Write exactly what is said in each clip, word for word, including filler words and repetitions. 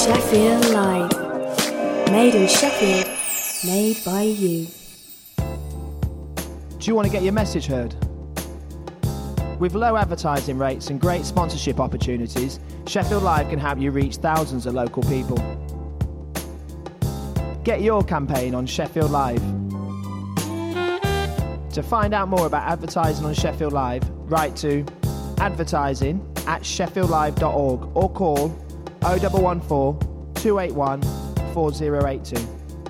Sheffield Live. Made in Sheffield, made by you. Do you want to get your message heard? With low advertising rates and great sponsorship opportunities, Sheffield Live can help you reach thousands of local people. Get your campaign on Sheffield Live. To find out more about advertising on Sheffield Live, write to advertising at sheffield live dot org or call oh one one four, two eight one, four oh eight two.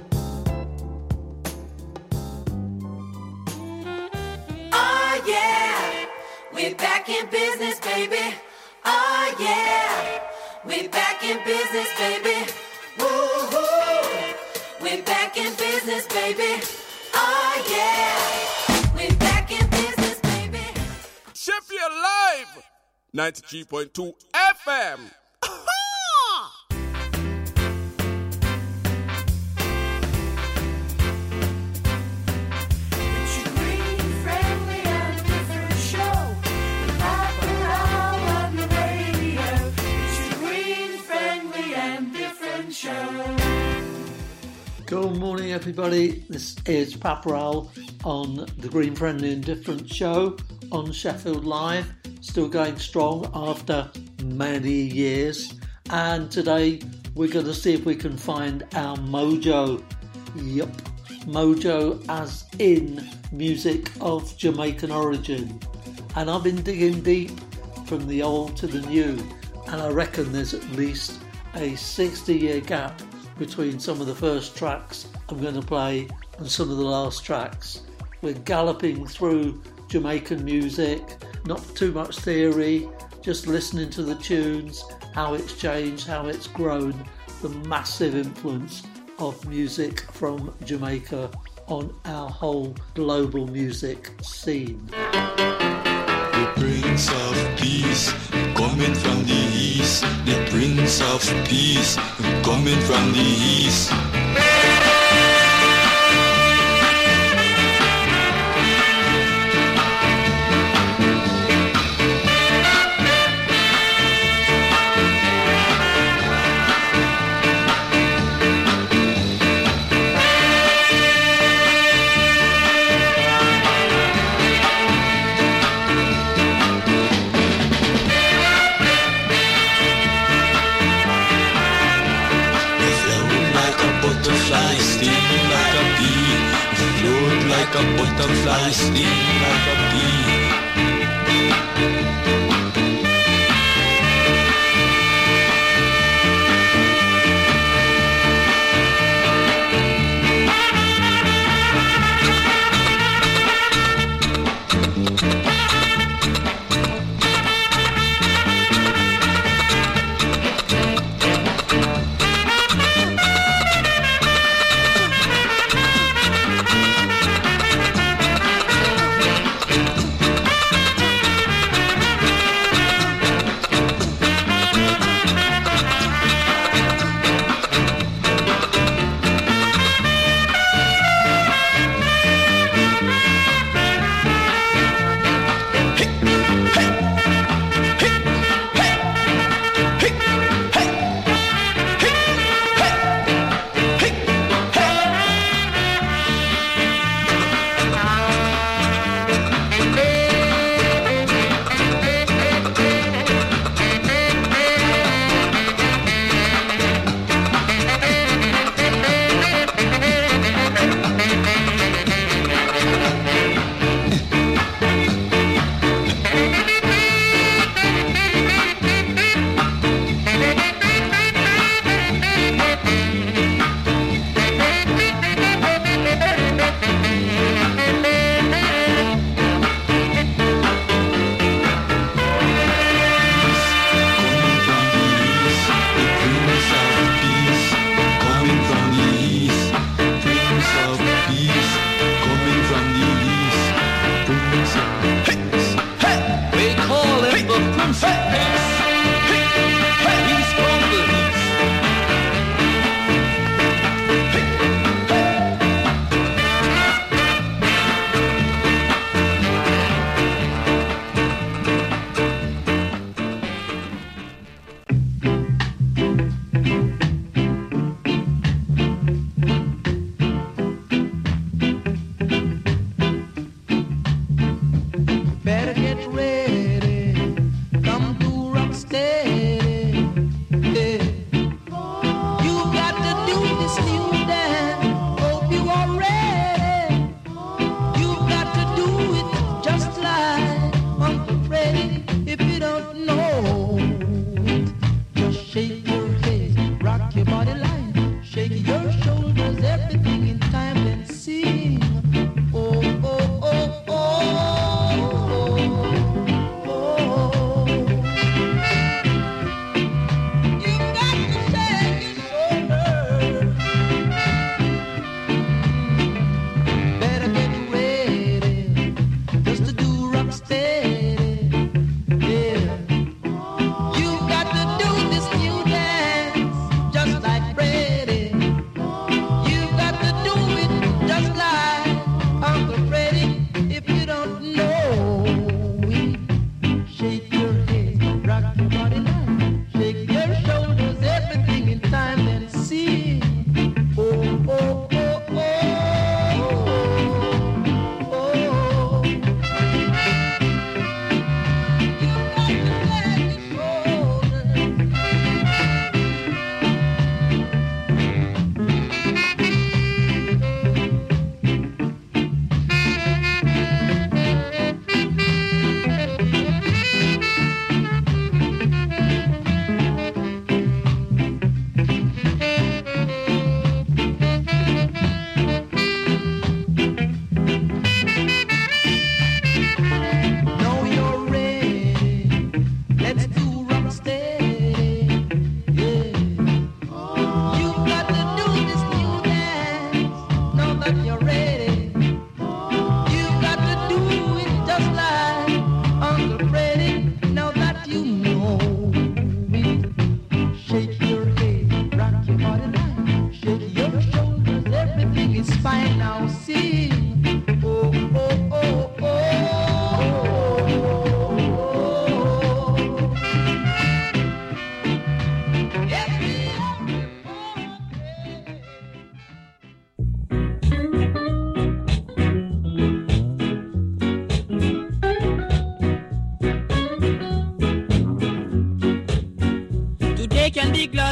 Oh yeah, we're back in business, baby. Oh yeah, we're back in business, baby. Woo-hoo. We're back in business, baby. Oh yeah, we're back in business, baby. Sheffield Live, ninety-three point two F M. Good morning, everybody. This is Paparal on the Green Friendly and Different show on Sheffield Live. Still going strong after many years. And today we're going to see if we can find our mojo. Yup, mojo as in music of Jamaican origin. And I've been digging deep from the old to the new. And I reckon there's at least a sixty year gap between some of the first tracks I'm going to play and some of the last tracks. We're galloping through Jamaican music, not too much theory, just listening to the tunes, how it's changed, how it's grown, the massive influence of music from Jamaica on our whole global music scene. The Prince of Peace, coming from the east. The Prince of Peace, coming from the east. Like a butterfly, sting like a bee.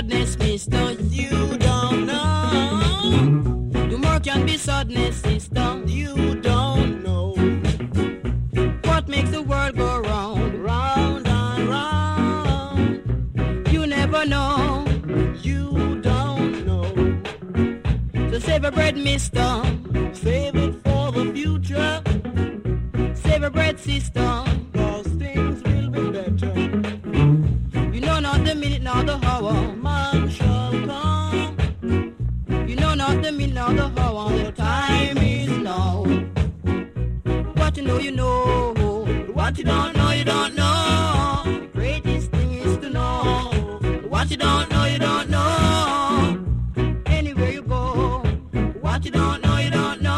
gladness, mister. You don't know. Tomorrow can be sadness, sister. You don't know. What makes the world go round, round and round? You never know. You don't know. So save a bread, mister. Save it for the future. Save a bread, sister. Cause things will be better. You know not the minute nor the hour man shall come. You know not the minute nor the hour. The time is now. What you know, you know. What you don't know, you don't know. The greatest thing is to know. What you don't know, you don't know. Anywhere you go. What you don't know, you don't know.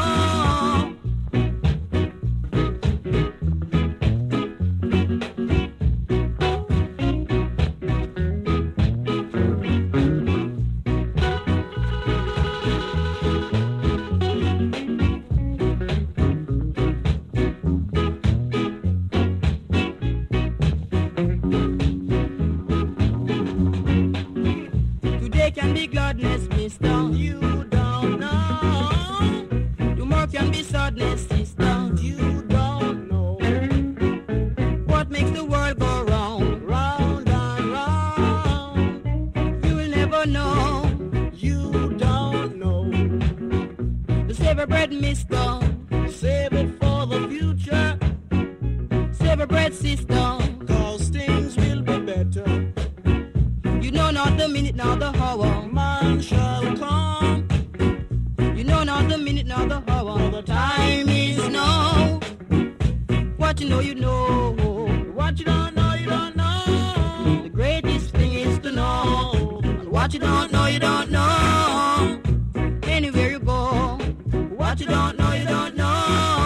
Today can be gladness, mister. You don't know. Tomorrow can be sadness, sister. You don't know. What makes the world go round, round and round? You will never know. You don't know. To save a bread, mister. Save it for the future. Save a bread, sister. Cause things will be better. You know not the minute nor the hour man shall come. You know not the minute nor the hour. The time is now. What you know, you know. What you don't know, you don't know. The greatest thing is to know. And what you don't know, you don't know. Anywhere you go. What you don't know, you don't know.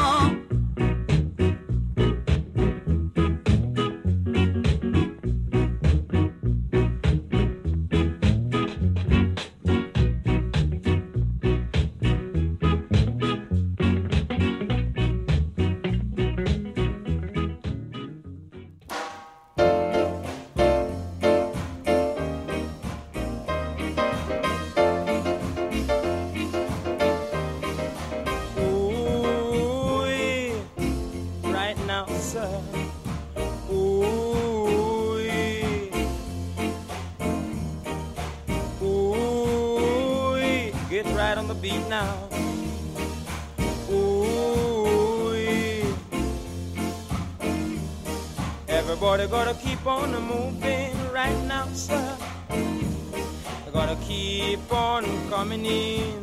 Ooh, right now, sir. Ooh, ooh, get right on the beat now. Ooh, everybody gotta keep on moving right now, sir. They gotta keep on coming in.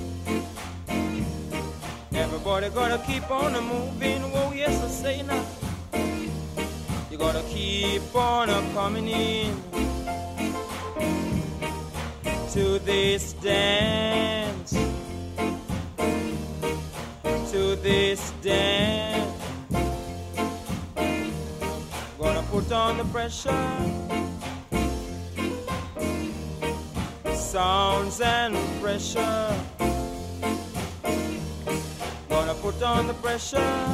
Everybody gotta keep on moving. Oh yes, I say now. You gotta keep on coming in to this dance, to this dance. Gonna put on the pressure, sounds and pressure. Gonna put on the pressure,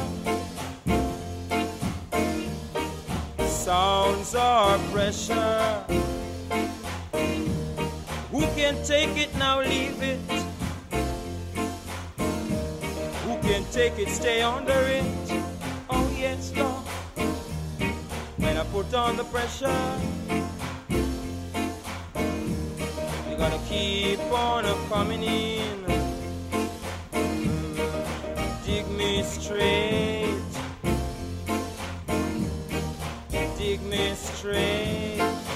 sounds are pressure. Who can take it now, leave it? Who can take it, stay under it? Oh yes, Lord. When I put on the pressure, you gotta keep on coming in. Dig me straight, dig me straight.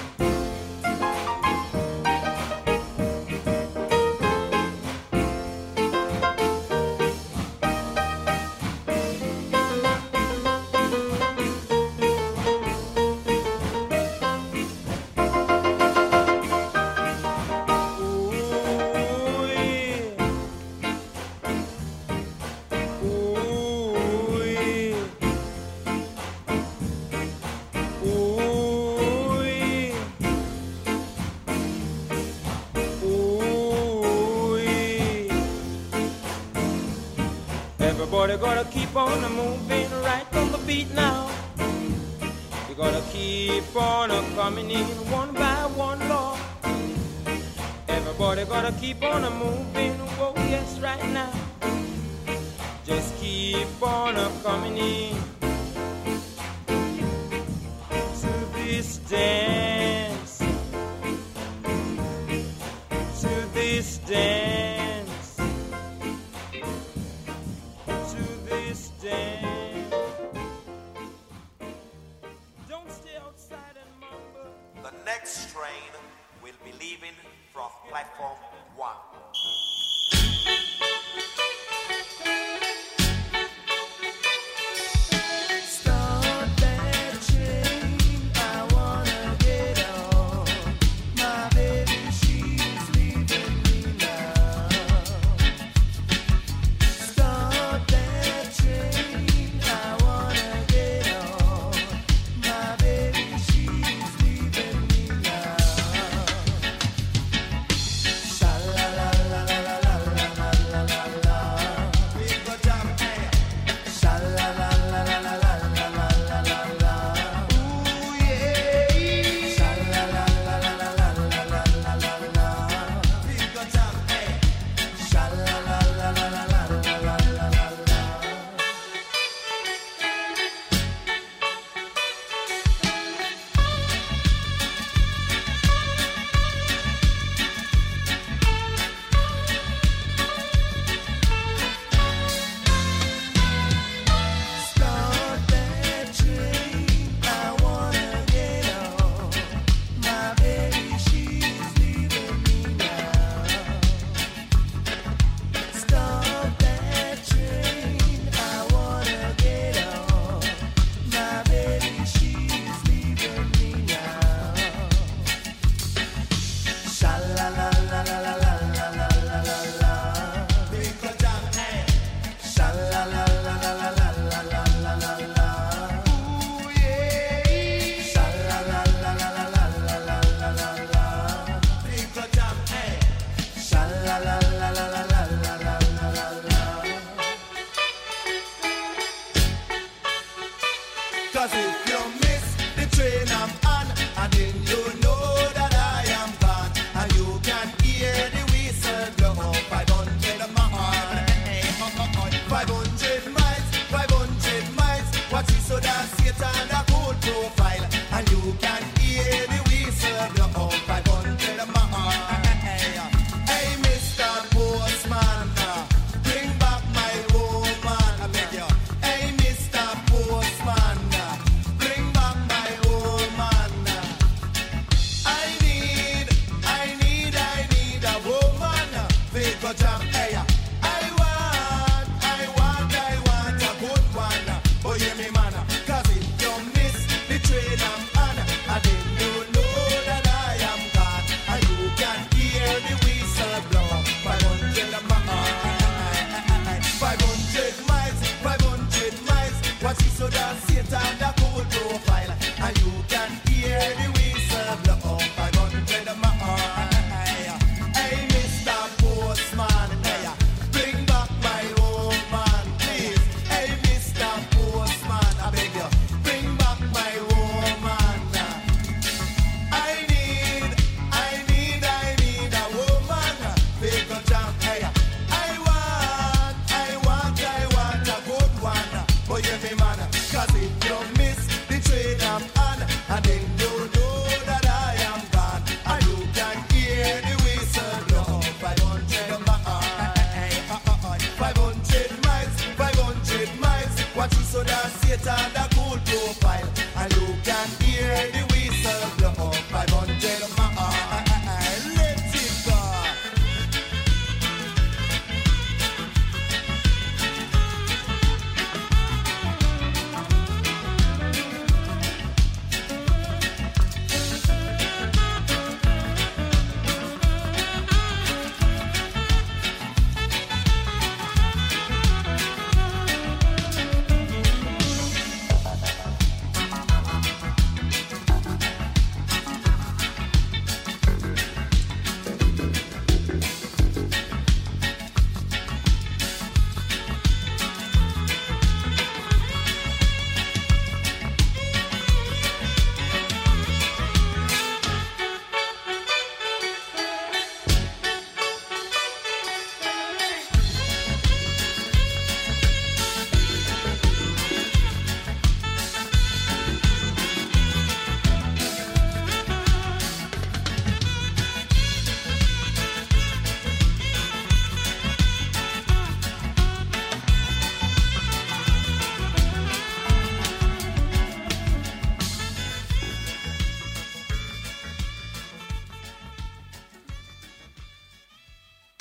Everybody gotta keep on moving right on the beat now. You gotta keep on coming in one by one, Lord. Everybody gotta keep on a moving, whoa, yes, right now. Just keep on a coming in to this dance, to this dance, to this dance. Don't stay outside and mumble. The next train will be leaving from platform one. Start that train, I wanna get on. My baby, she's leaving me now. Start that train, I wanna get on. My baby, she's leaving me now. Sha la la la la la la la la la la. We go down, hey. Sha la la la la la la la la la la la. Ooh yeah. Sha la la la la la la la la la la la. We go down, hey. Sha la la la la la la la la la la la. Start that train, I wanna get on. My baby, she's leaving me now. Start that train, I wanna get on. My baby, she's leaving me now. Sha la la la la la la la la la la la. We go down, hey. Sha la la la la la la la la la la la. Ooh yeah. Sha la la la la la la la la la la la. We go down, hey. Sha la la la la la la la la la la la. Cause if you miss the train I'm on, and then you know that I am gone, and you can hear the whistle blow. Five hundred miles, five hundred miles, five hundred miles. What is so that Satan a cool profile, and you can hear the whistle blow. Five hundred miles. Hey, Mister Postman, uh, bring back my woman, I beg you. Hey, Mister Postman, uh, bring back my woman. I need, I need, I need a woman. Big go jam, hey. I want, I want, I want a good one. Oh, yeah, me man. Cause if you miss the train I'm on, and then you know that I am gone, and you can hear the whistle blow. five hundred miles, five hundred miles, five hundred miles. What is so that Satan the cool profile, and you can hear the whistle blow. five hundred miles. Hey, Mister Postman, hey, bring back my woman, please. Hey, Mister Postman, I beg you, bring back my woman. I need, I need, I need a woman. Big go jam, hey. I want, I want, I want a good one. Oh yeah, me man. Cause if you miss the train I'm on, and then you know that I am gone, and you can hear the whistle blow. five hundred miles, five hundred miles, five hundred miles. What is so that Satan the cool profile, and you can hear the whistle blow. five hundred miles, let it go.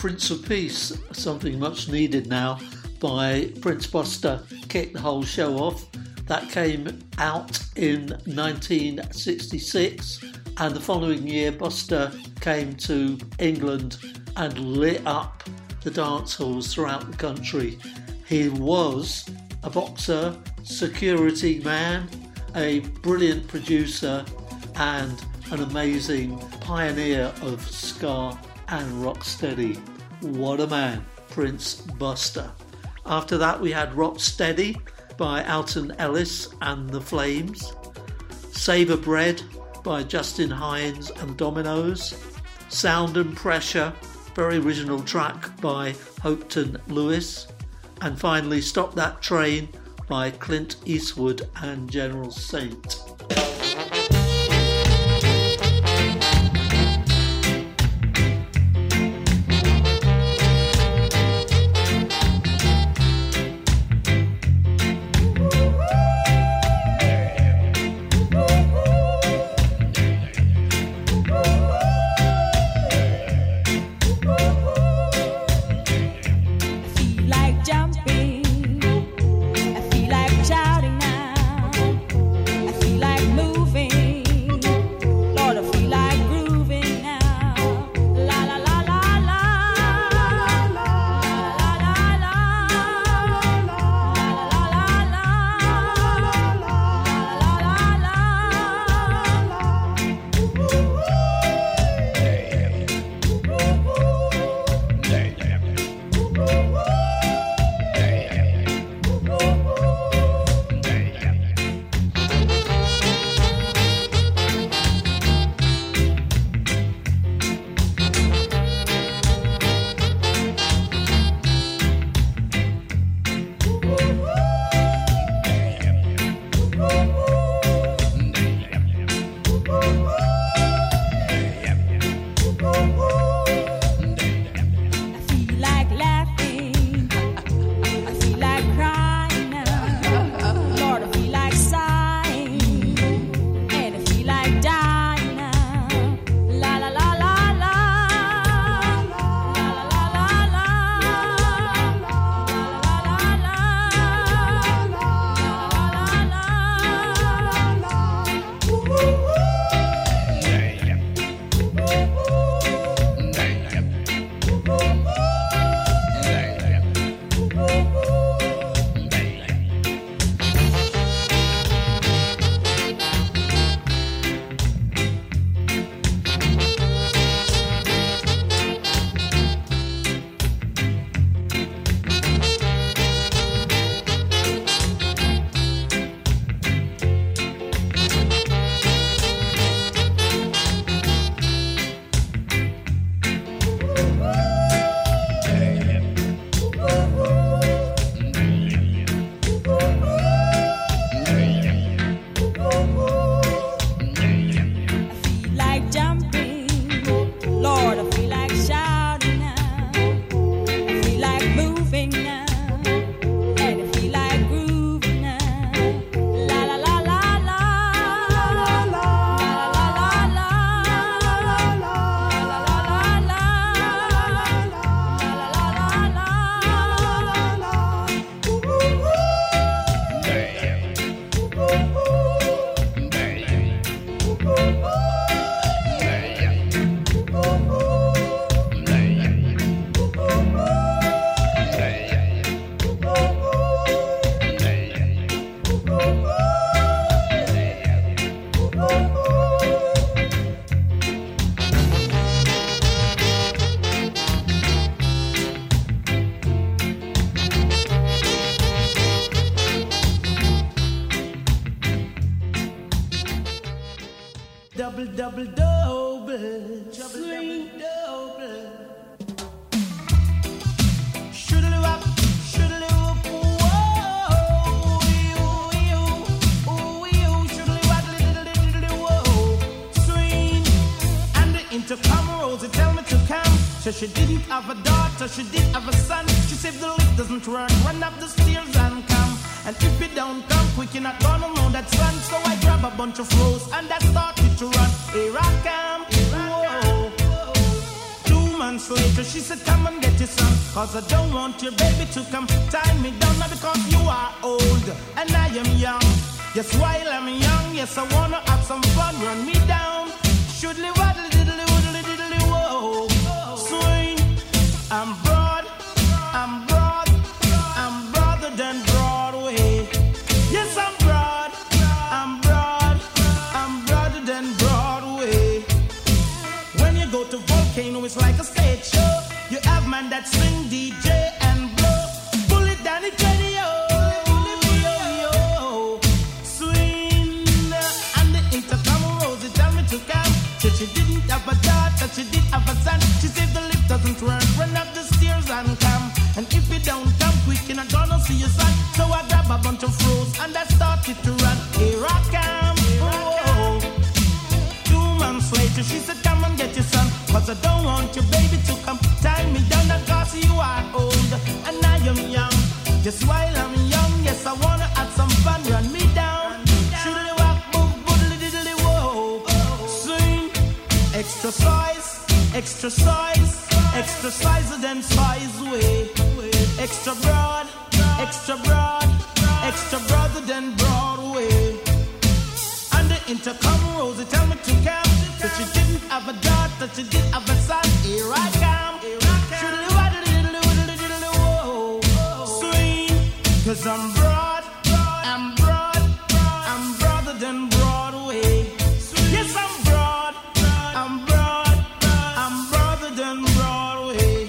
Prince of Peace, something much needed now, by Prince Buster, kicked the whole show off. That came out in nineteen sixty-six, and the following year Buster came to England and lit up the dance halls throughout the country. He was a boxer, security man, a brilliant producer, and an amazing pioneer of ska and rocksteady. What a man, Prince Buster. After that we had Rocksteady by Alton Ellis and the Flames, Savour Bread by Justin Hines and Dominoes, Sound and Pressure, very original track by Hopetoun Lewis, and finally Stop That Train by Clint Eastwood and General Saint. double, double, double, swing double. Shoodle up, shoodle up, whoa, you, you, oh, you, shoodle up, little, little, little, whoa, swing. And the intercom Rosie tell me to come. So she didn't have a daughter, she did have a son. She said the lift doesn't work, run up the stairs and come. And if you don't come quick, you're not gonna know that son. So I grab a bunch of rose and I started to run. Here I come, whoa. Two man months later, she said, come and get your son, cause I don't want your baby to come tie me down. Not because you are old and I am young. Yes, while I'm young, yes, I wanna have some fun. Run me down. Shoodly waddly diddly woodly diddly whoa. Swing. I'm broad, I'm broad, I'm broader than Broadway. Yes, I'm broad, I'm broad, I'm broader than Broadway. When you go to Volcano, it's like a stage show. You have man that swing, D J, and blow. Pull it down, it ready, yo. Yo, yo. Swing. And the intercom Rosie tell me to come. Said she didn't have a daughter, she did have a son. She said the lift doesn't work, run up the stairs and come. And if you don't come quick, you're not gonna see your son. So I grab a bunch of froze and I started to run. Here I come. Oh. Two months later, she said, come and get your son, cause I don't want your baby to come tie me down. Cause you are old and I am young. Just while I'm young, yes, I wanna have some fun. Run me down. Shoodly walk, boom, boodly diddly whoa. Swing. Extra size, extra size, extra size than size way. Extra broad, extra broad, extra broader than Broadway. And the intercom Rosie tell me to come. So she didn't have a daughter, she did have a son. Here I come. Shoodly waddly diddly woodly diddly whoa. Swing. Cause I'm broad, I'm broad, I'm broader than Broadway. Yes, I'm broad, I'm broad, I'm broader than Broadway.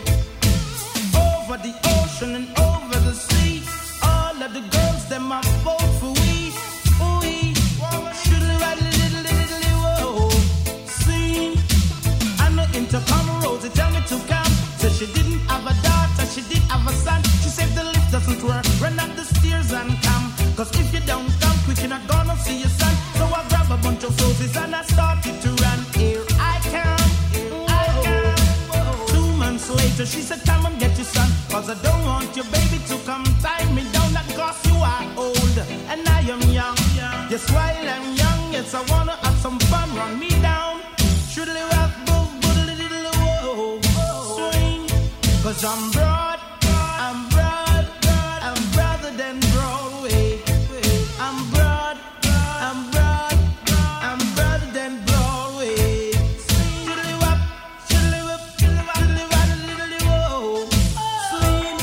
Over the ocean and over the sea, all of the girls, them are both for we. Ooh-wee. Shoodly waddly diddly diddly whoa. Sing. And the intercom Rosie tell me to come. So she didn't have a daughter, she did have a son. She said the lift doesn't work, run up the stairs and come. Cause if you don't come quick, you're not gonna see your son. So I grab a bunch of roses and I started to run. Here I come, I come. Two months later, she said, come and get your son, cause I don't want your baby to come tie me down. Not cause you are old and I am young. Yes, while I'm young, yes, I wanna have some fun. Run me down. Shoodly walk, boom, boodly diddly whoa. Swing. Cause I'm broad, I'm broad, I'm broader than Broadway. I'm broad, I'm broad, I'm broader than Broadway. Shoodly wop, shoodly whoop, shoodly wop, shoodly wop, shoodly whoa. Swing,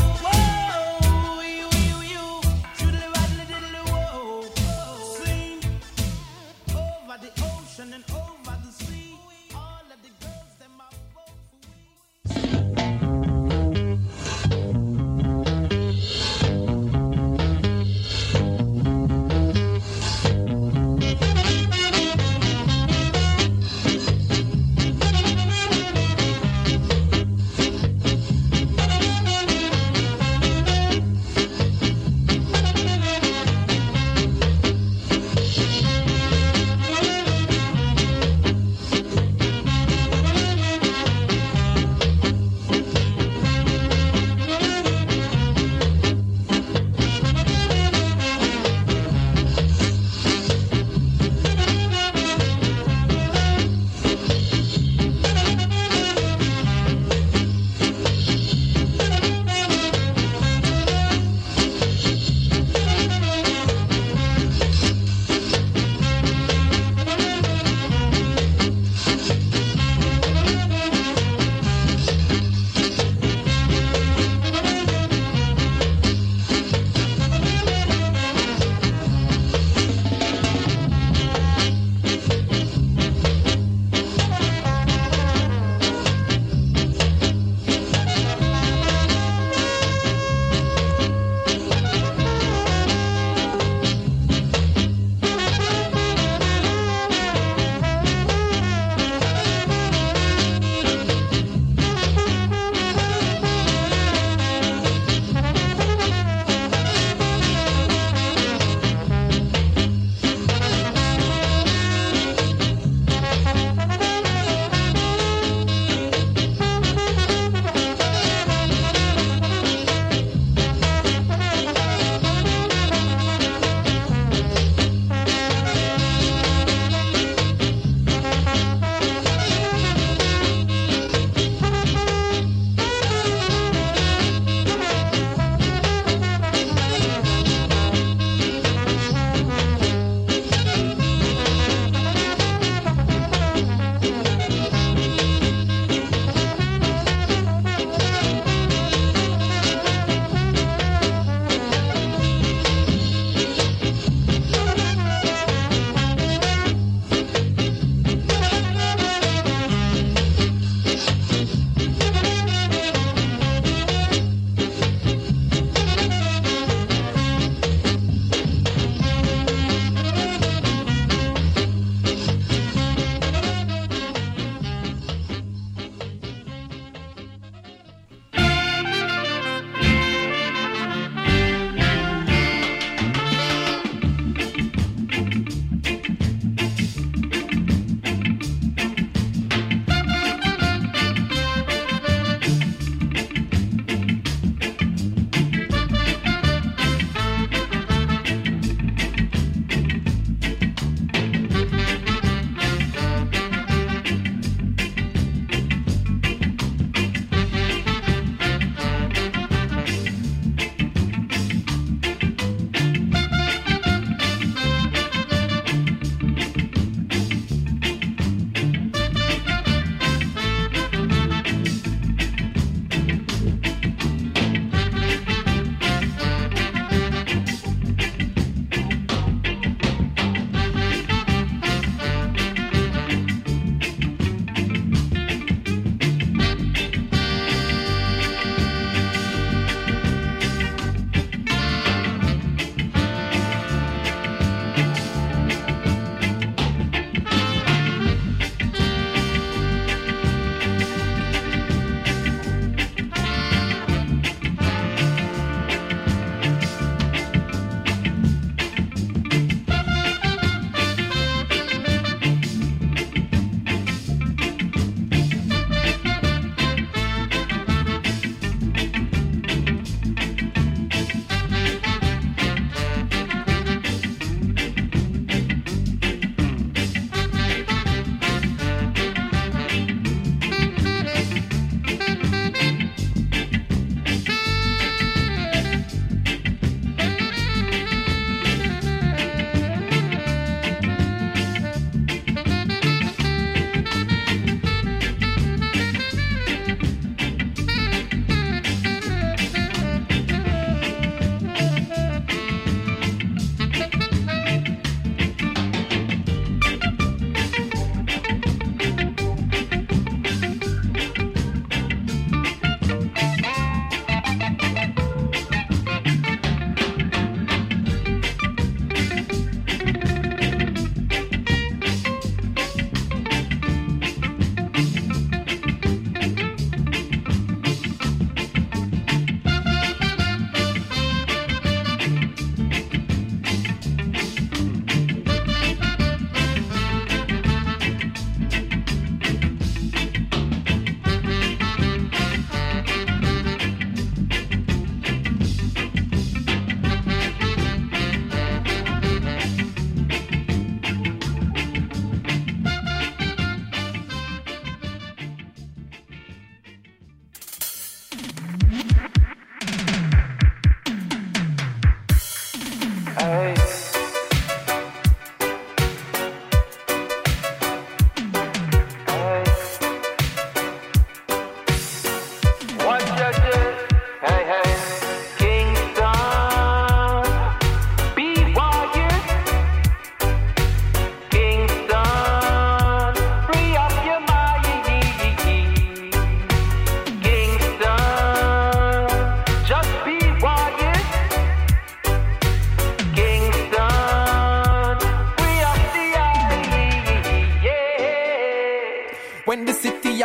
whoa, you, you, you. Shoodly wop, shoodly whoa. Swing. Over the ocean and over the sea, all of the girls, them are both for we.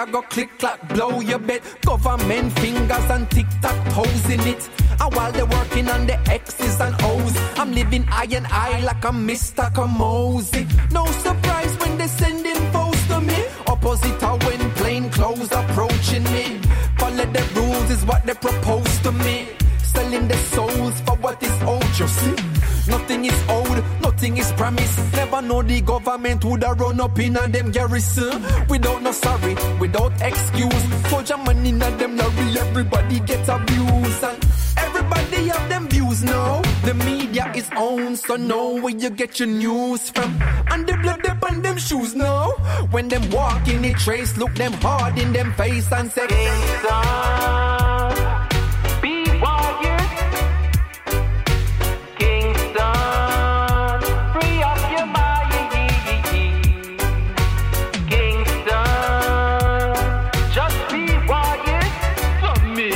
I go click clack blow your bet. Government fingers and tic tac toes in it. And while they're working on the X's and O's, I'm living eye and eye like I'm Mister Kamosi. No surprise when they sending foes to me. Opposite are when plain clothes approaching me. Follow the rules is what they propose to me. Selling their souls for what is owed, you see. Nothing is owed, nothing is promised. Never know the government would have run up in a them garrison. Without no sorry, without excuse. Soldier money in a them lorry, everybody gets abused. And everybody have them views now. The media is owned, so know where you get your news from. And the blood up on them shoes now. When them walk in the trace, look them hard in them face and say, Kingston, be warriors. Kingston, free up your mind. Kingston, just be warriors for me.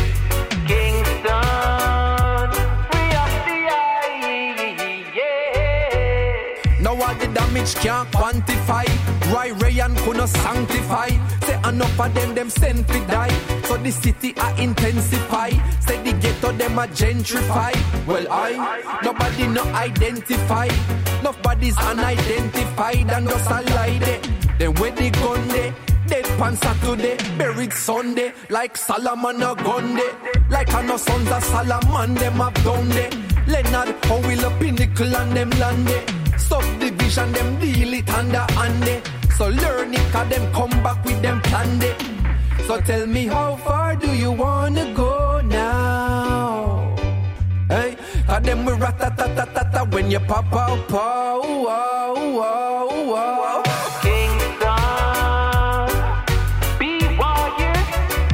Kingston, free up the eye, yeah. Now all the damage can't quantify. Roy Rayan couldn't sanctify. Say enough of them, them sent to die. So the city I intensify. Say the ghetto them a gentrify. Well I, nobody no identify. Nobody's unidentified and just a lie there. Then where the gun there? Dead pan Saturday, buried Sunday. Like Solomon a gun there. Like I know sons of Solomon them have done there. Leonard, how will a pinnacle and them land there. Subdivision them deal it under under. So learn it cause them come back with them plan day. So tell me how far do you wanna go now? Hey, cause them we rat-ta-ta-ta-ta-ta when you pop out, pow, wow, wow, wow. Kingston, be warriors.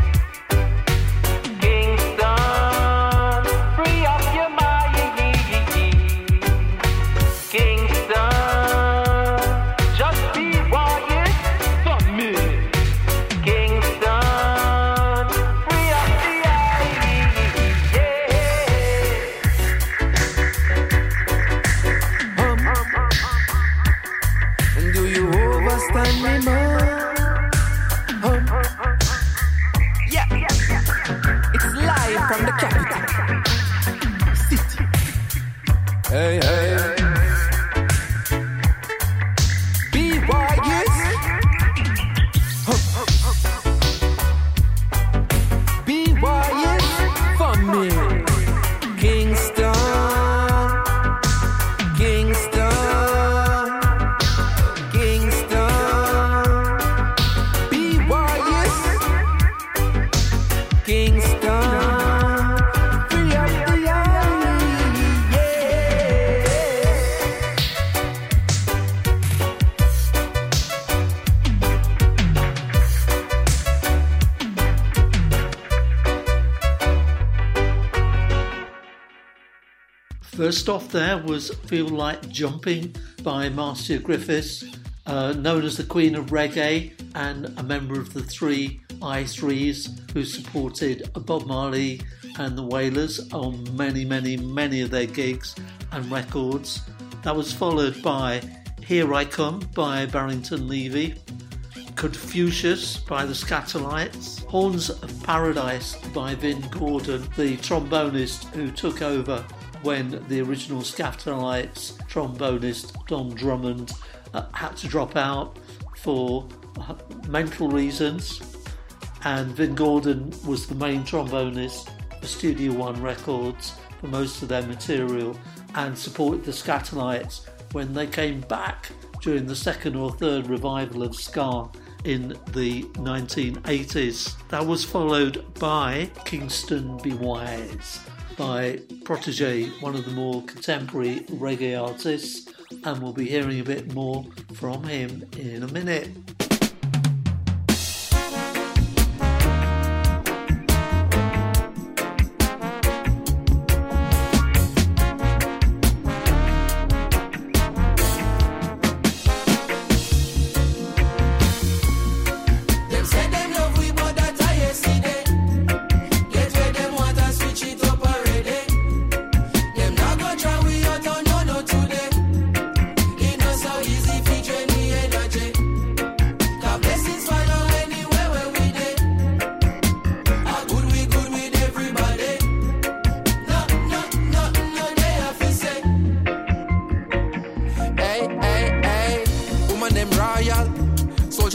Kingston, free up your mind. Kingston, just be warriors for me. Kingston, free up the eye, yeah. Um, and do you overstand me, man? Um, yeah, it's live from the capital city. Hey, hey. Be warriors. Be warriors for me. Kingston, Kingston, Kingston. Be warriors. Kingston, free up the eye, yeah. First off there was Feel Like Jumping by Marcia Griffiths, uh, known as the Queen of Reggae and a member of the three I threes who supported Bob Marley and the Wailers on many, many, many of their gigs and records. That was followed by Here I Come by Barrington Levy, Confucius by the Scatterlights, Horns of Paradise by Vin Gordon, the trombonist who took over when the original Scatterlights trombonist Don Drummond uh, had to drop out for uh, mental reasons, and Vin Gordon was the main trombonist for Studio One Records for most of their material and supported the Scatterlights when they came back during the second or third revival of ska in the nineteen eighties. That was followed by Kingston Be Wise by Protege, one of the more contemporary reggae artists, and we'll be hearing a bit more from him in a minute. Today, it not so easy to drain the energy.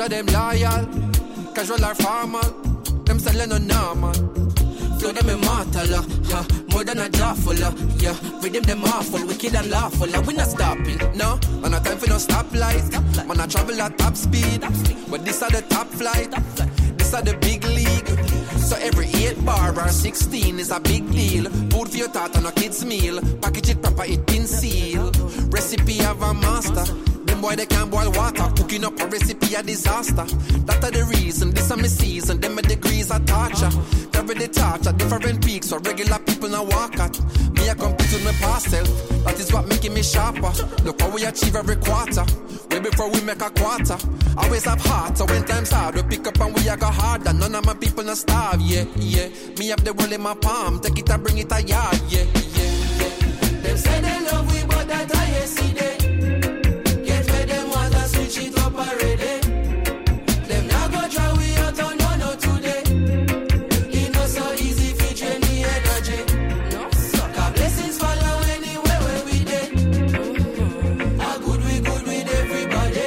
of them loyal, casual or formal. Them selling no normal. Flow them immortal, uh, huh, more than a jawful, uh, yeah. Rhythm them awful, wicked and lawful, uh, we not stopping, no. Man, a time for no stoplight. Man, I travel at top speed, but this are the top flight. This are the big league. So every eight bar or sixteen is a big deal. Food for your thought on a kid's meal. Package it proper, it been sealed. Recipe of a master. Them boy they can't boil water. Cooking up a recipe a disaster. That are the reason. This are my season. Them my degrees are torture. Carry the torch at different peaks so regular people now walk at. Me I compete with my past self. That is what making me sharper. Look how we achieve every quarter. Way before we make a quarter. Always have heart, so when times hard, we pick up and we a go harder. None of my people not starve, yeah, yeah. Me have the world in my palm, take it and bring it a yard, yeah, yeah, yeah. Them say they love we, but that I see they. Get where them want to switch it up already. Them now go try we out on no, no today. It not so easy if you drain the energy. No, so God blessings follow anywhere where we did. How good we good with everybody.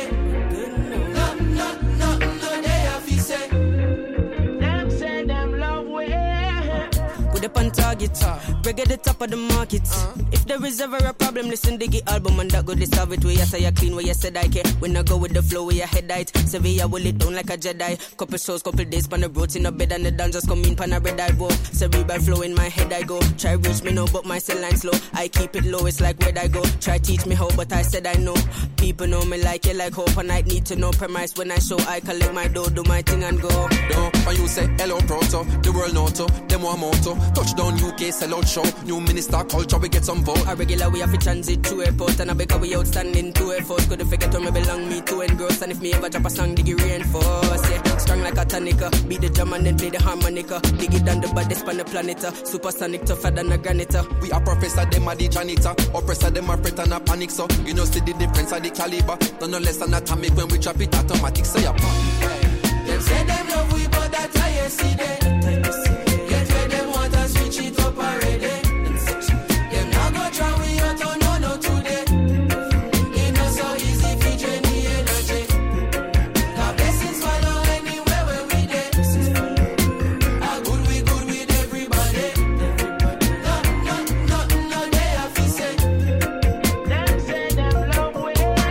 On target, uh, break at the top of the market. Uh, if there is ever a problem, listen to the album and that good they solve it. Where you say you clean, where you said I can. When I go with the flow, where your head height. Sevilla will it down like a Jedi. Couple shows, couple days, pan the roads in the bed and the dance just come in, pan a red eye go. Cerebral flow in my head I go. Try reach me now, but my cell line slow. I keep it low, it's like where I go. Try teach me how, but I said I know. People know me like it, like hope, and I need to know premise when I show. I collect my dough, do my thing and go. No, when you say hello proto, the world noto, them one motto. Touchdown U K, sell out show. New minister culture, we get some vote. A regular we have to transit to airport, and I because we outstanding to air force. Couldn't forget where me belong, me to engross. And if me ever drop a song, dig it reinforce. Yeah, strong like a tonica. Beat the drum and then play the harmonica. Dig it down the baddest on the planet. Supersonic tougher than a granite. We are professor, them are the janitor. Oppressor, them are fret and a panic. So you know see the difference of the caliber. None no less than atomic when we drop it automatic. Say so, yeah, them say them love we, but that I see them. Get where them want to switch it up already. Them now go try we out on no no today. It not so easy if you drain the energy. God blessings follow anywhere where we dey. How good we good with everybody. No, no, no, no, they have to say. Them say them love we.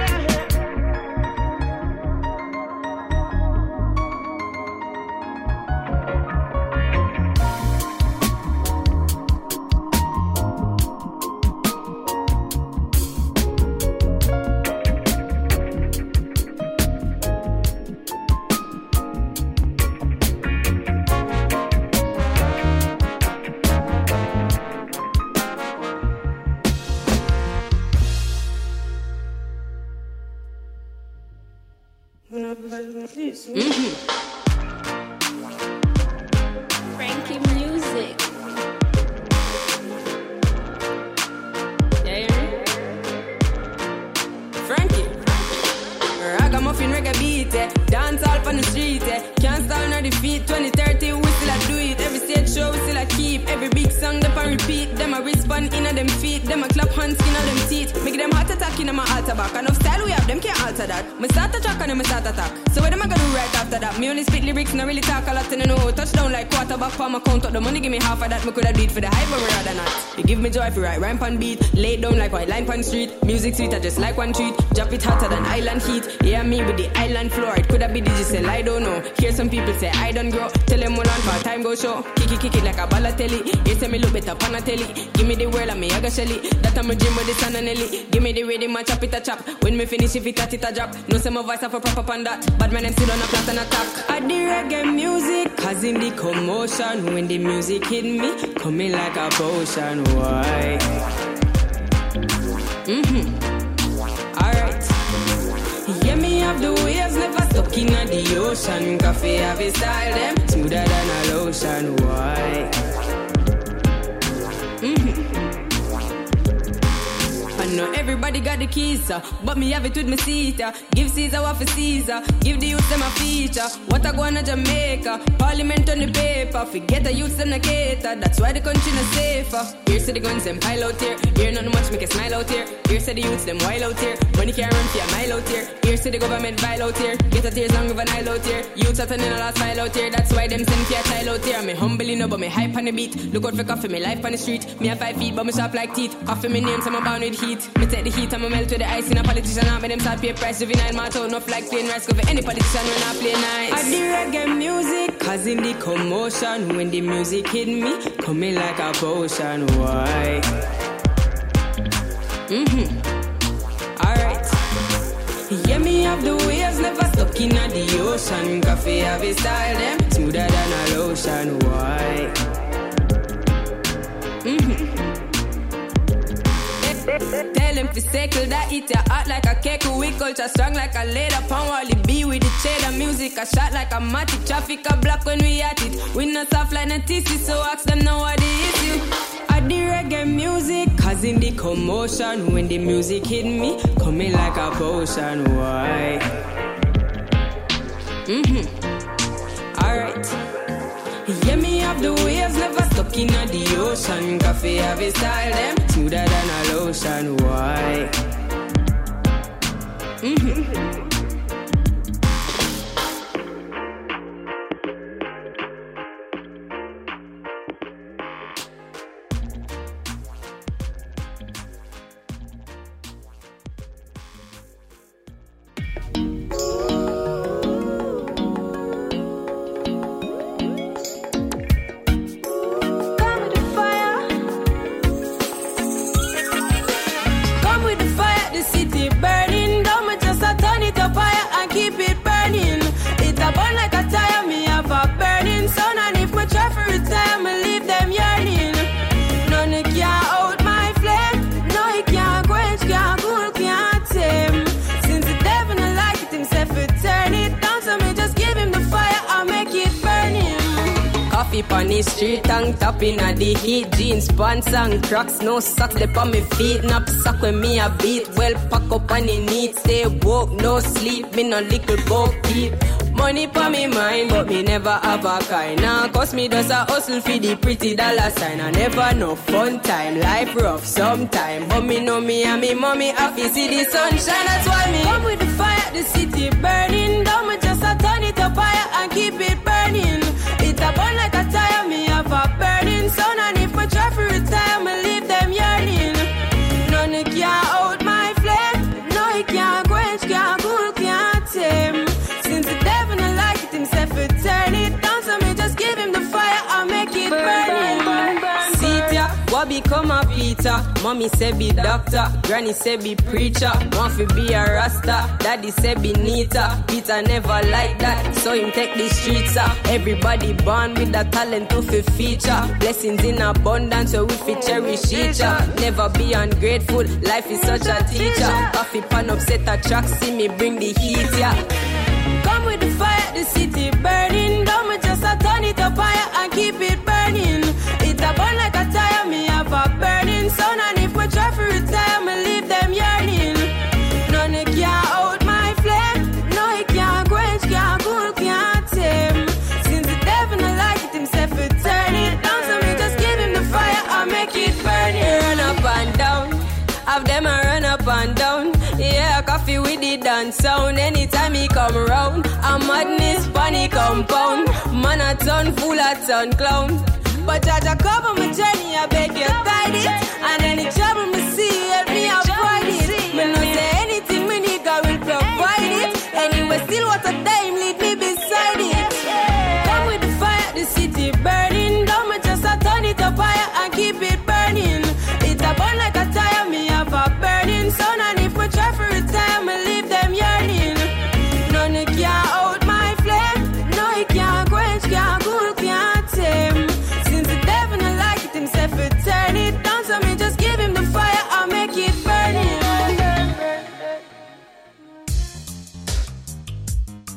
Mm-hmm. Frankie music. Yeah, Frankie. Ragamuffin reggae beat, eh. Dance all on the street, eh. Can't stall nor defeat. twenty thirty, we still a do it. Every stage show we still a keep. Every big song them a repeat. Them a respond in a them feet. Them a clap hands in a them teeth. Make them heart attack in a my altar back. Enough style we have, them can't alter that. Me start a track and them start attack. So what am I gonna do right after that? Me only spit lyrics, not really talk a lot and I know. Touchdown like quarterback for my count up. The money give me half of that. Me coulda do it for the hype, but rather not. You give me joy if you write rhyme pan beat. Lay it down like white line pan street. Music sweet, I just like one treat. Drop it hotter than island heat. Yeah, me with the island floor. It coulda be digital, I don't know. Hear some people say I don't grow. Tell them all on for time go show. Kick it, kick it like a ballatelli. You say me look better pan a telly. Give me the world and me I go shelly. That I'm a gym with the sun and Ellie. Give me the rhythm and chop it a chop. When me finish if it a it a drop. No say my voice have a proper pan that. But my name still on a plot and attack. I the reggae music, causing the commotion. When the music hit me, coming like a potion. Why? Mm-hmm. Alright. Yeah, me have the waves, never stuck in the ocean. Coffee have a style, them smoother than a lotion. Why? Mm-hmm. I know know everybody got the keys, uh, but me have it with me seat. Uh. Give Caesar what for Caesar, give the youth them a feature. What I go on to Jamaica, Parliament on the paper. Forget the youth them a cater, that's why the country not safer. Here say the guns them pile out here, here not much make a smile out here. Here say the youths them wild out here, money can't run for a mile out here. Here say the government vile out here, get a tears long of an aisle out here. Youths are turning a last file out here, that's why them send for a child out here. Me humbly no, but me hype on the beat. Look out for coffee, me life on the street. Me have five feet, but me sharp like teeth. Coffee me name, so I'm bound with heat. Me take the heat, I'm a melt with the ice. In a politician, I make them start pay price. Juvenile matter, enough like plain rice. Cover any politician when I play nice. I do reggae music, cause in the commotion, when the music hit me, coming like a potion. Why? Mm-hmm. Alright. Yeah, me have the waves, never stuck in the ocean. Coffee have a style, them smoother than a lotion. Why? Mm-hmm. Tell them to circle that eat ya hot like a cake. We culture strong like a leather. Pound Wally B with the cheddar. Music a shot like a matic. Traffic a block when we at it. We not soft like a tissy, so ask them now what the issue. I the reggae music, cause in the commotion, when the music hit me, coming like a potion. Why? Mm-hmm. Alright. Yeah, me have the waves, never stuck in the ocean. Coffee have a style, them smoother than a lotion. Why? Mm-hmm. On the street, tongue tapping at the heat. Jeans, pants and cracks, no socks left on me feet. Nap sock when me a beat. Well pack up on the neat. Stay woke, no sleep. Me no little boat deep. Money pa me mind, but me never have a kind. Nah, cause me does a hustle for the pretty dollar sign. I never know fun time, life rough sometime. But me know me and me mommy happy see the sunshine. That's why me come with the fire, the city burning down. Me just a turn it up higher and keep it burning. It a burn like a tire, me have a burning sun. And if me try to retire, me leave them yearning. None it can out my flame. No, it can't quench, can't cool, can't tame. Since the devil don't like it himself, it turn it down. So me just give him the fire and make it burning. See ya, what become a Peter? Mommy say be doctor, granny say be preacher. Want fi be a rasta, daddy say be neater. Peter never like that, so him take the streets up. Everybody born with a talent to fi feature. Blessings in abundance, so we fi cherish each other. Never be ungrateful, life is such a teacher. Coffee pan upset a track, see me bring the heat, yeah. Come with the fire, the city burning down. Me just a turn it up higher and keep it burning. It a burn like a tire, me have a burning sun. And if we try to retire, me leave them yearning. None it can out my flame. No, it can't quench, can't cool, can't tame. Since the devil don't like it himself, it turn it down. So me just give him the fire and make it burning. Run up and down, have them a run up and down. Yeah, coffee with the dance sound. Anytime he come around, a madness panic compound. Man a ton full of ton clown. But Jaja cover my journey, I beg you guide it. And any trouble me see, help me avoid it. Me no say anything, me nigga will provide it. Anyway, still what a time, lead me beside it. Come with the fire, the city burning down. Me just a turn it up higher and keep it burning. It a burn like a tire, me have a burning sun. And if we try to retire, me leave them yearning. None it can out my flame. No, it can't quench, can't cool, can't tame. Since the devil don't like it himself, it turn it down. So me just give him the fire and make it burning.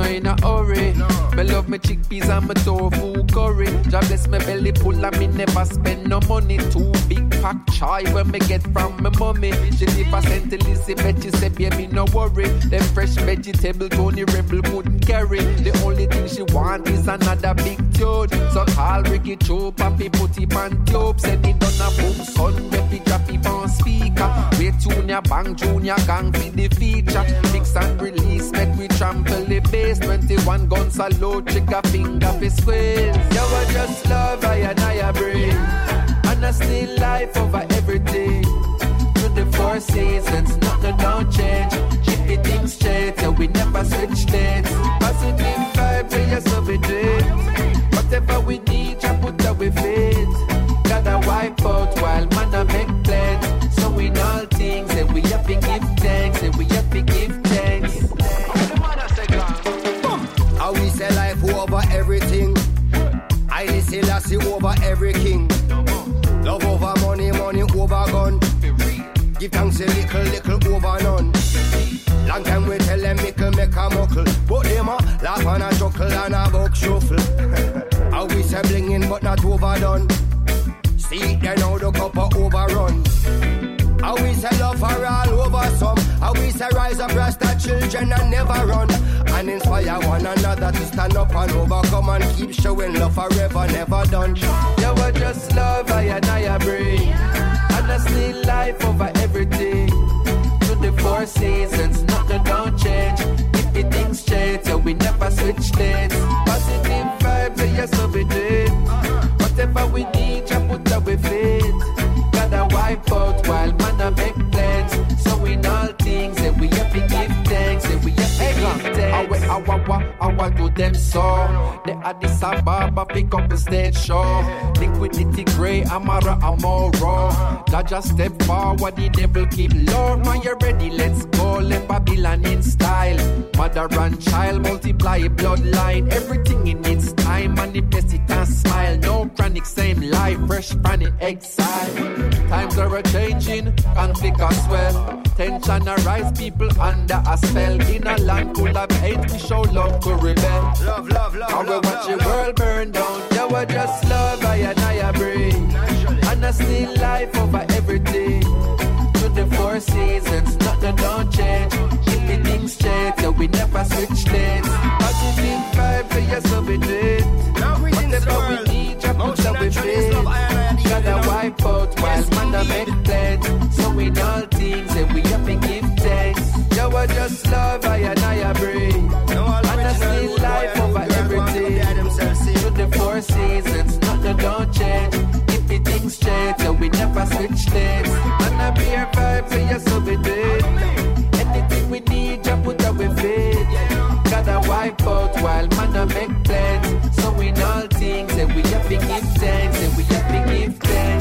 no in a hurry. Me love me chickpeas and me tofu curry. Jah bless me belly full and me never spend no money. Two big pack chai when me get from me mommy. She give a Saint Elizabeth, she say baby no worry. Them fresh vegetable Tony Rebel couldn't carry. The only thing she want is another big tune. So call Ricky Joe, papi put it on tube. Send it on a boom son, baby drop it on speaker. We tune ya bang junior gang for the feature. Mix and release, make we trample the bass. Twenty-one guns a load, check a finger for squeeze. You I just love I and I breathe. And I still life over everything. Through the four seasons, nothing don't change. Keep the things straight, yeah, we never switch lanes. Positive vibes, we just love it. Whatever we need, I put up with it. Gotta wipe out while man I make plans. So in all things, and we have to give thanks, and we have to give thanks. How we say life over everything. I say Lassie over every king. Love over money, money over gun. Give thanks a little, little over none. Long time we tell them make a make a muckle. But them a laugh and a chuckle and a buck shuffle. How we say blinging but not overdone. See they now the cup a overrun. How we say love for all over some. How we say rise up Rasta children and never run. And inspire one another to stand up and overcome and keep showing love forever, never done. You were just love I and I breathe. And I still life over everything. To the four seasons, nothing don't change. Keep the things straight, so we never switch lanes. Positive vibes, yes, so we do. Whatever we need, I put up with it. Gotta wipe out while man I make plans. So in all things, and we have to give thanks, and we have to give thanks. I want, I want, I want to them so. They are this Ababa, pick up the stage show. Liquidity grey, Amara, Amoro. Jaja step forward, the devil keep low. Man, you ready, let's go. Let Babylon in style. Mother and child, multiply bloodline. Everything in its time, manifest it and smile. No chronic, same life, fresh from the exile. Times are a-changing, conflict as well. Tension arise, people under a spell. In a land full of hate, we show love to rebel. Love, love, love, How we love, watch love, the world burn down. You were just love, I and I breathe. And I still life over everything. To the four seasons, nothing don't change. Keep the things straight, so we never switch lanes. Positive vibe, for yes, so we do it. Whatever we need, I put up with it. Gotta wipe out while man I make plans. So in all things, and we have to give thanks. You were just love, I and I breathe. And I still life over everything. To the four seasons, nothing don't change. Keep the things straight, so we never switch lanes. And I be a vibe, so yes, so we do it. Anything we need, I put up with it. Gotta wipe out while man I make plans. So in all things, and we have to give thanks, and we have to give thanks.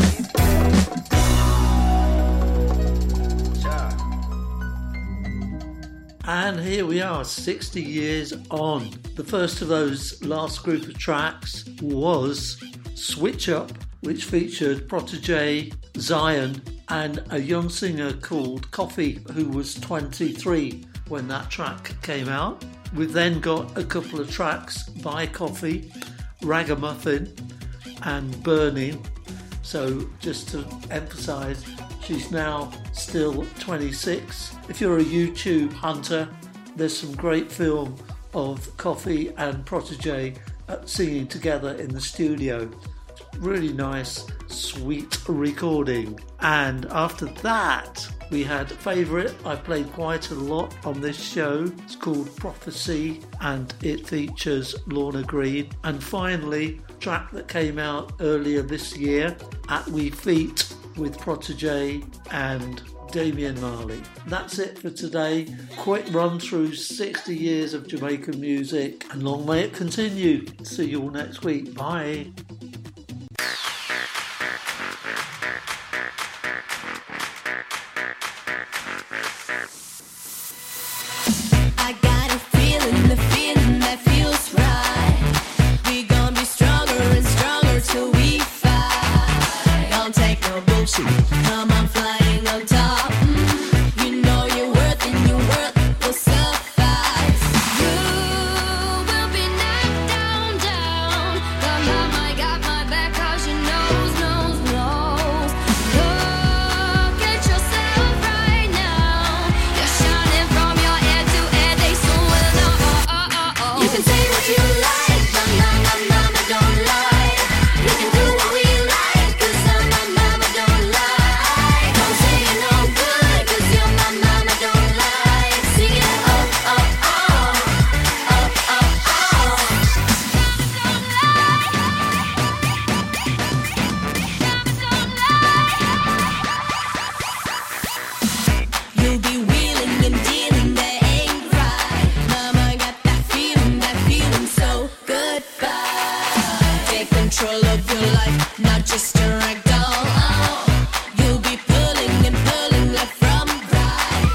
And here we are, sixty years on. The first of those last group of tracks was Switch Up, which featured Protégé, Zion, and a young singer called Coffee, who was twenty-three when that track came out. We've then got a couple of tracks by Coffee, Ragamuffin and Burning. So just to emphasise, she's now still twenty-six. If you're a YouTube hunter, there's some great film of Coffee and Protégé singing together in the studio. Really nice, sweet recording. And after that, we had a favourite I played quite a lot on this show. It's called Prophecy and it features Lorna Green. And finally, a track that came out earlier this year, At We Feet, with Protégé and Damian Marley. That's it for today. Quick run through sixty years of Jamaican music, and long may it continue. See you all next week. Bye.